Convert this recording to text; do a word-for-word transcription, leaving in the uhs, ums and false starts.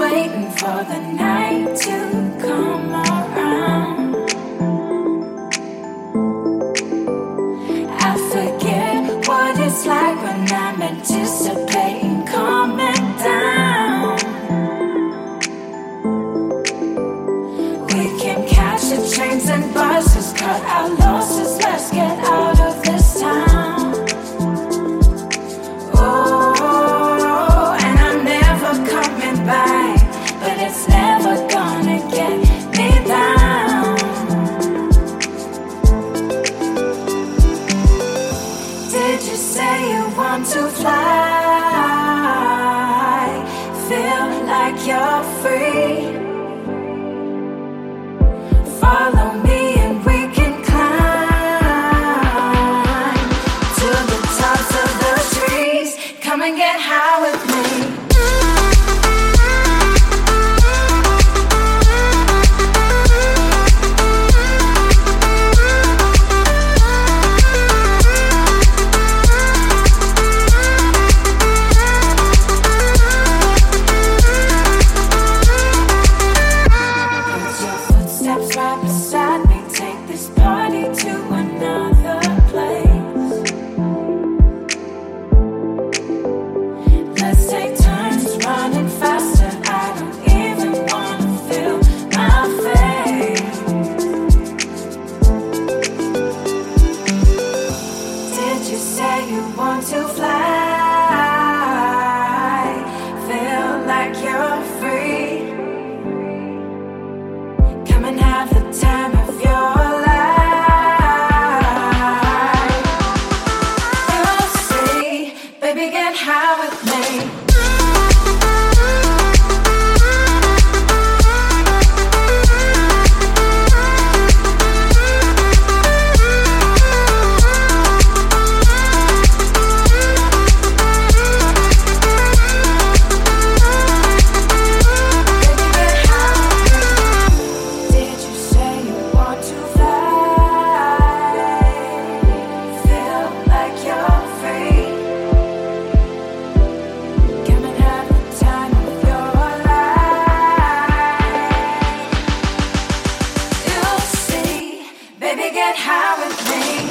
waiting for the night to come around. I forget what it's like when I'm anticipating coming down. We can catch the trains and buses, cut our losses, let's get out of this town. Oh, and I'm never coming back, but it's never gonna get me down. Did you say you want to fly? Feel like you're free. Follow me and we can climb to the tops of the trees. Come and get high with me. Get high with me.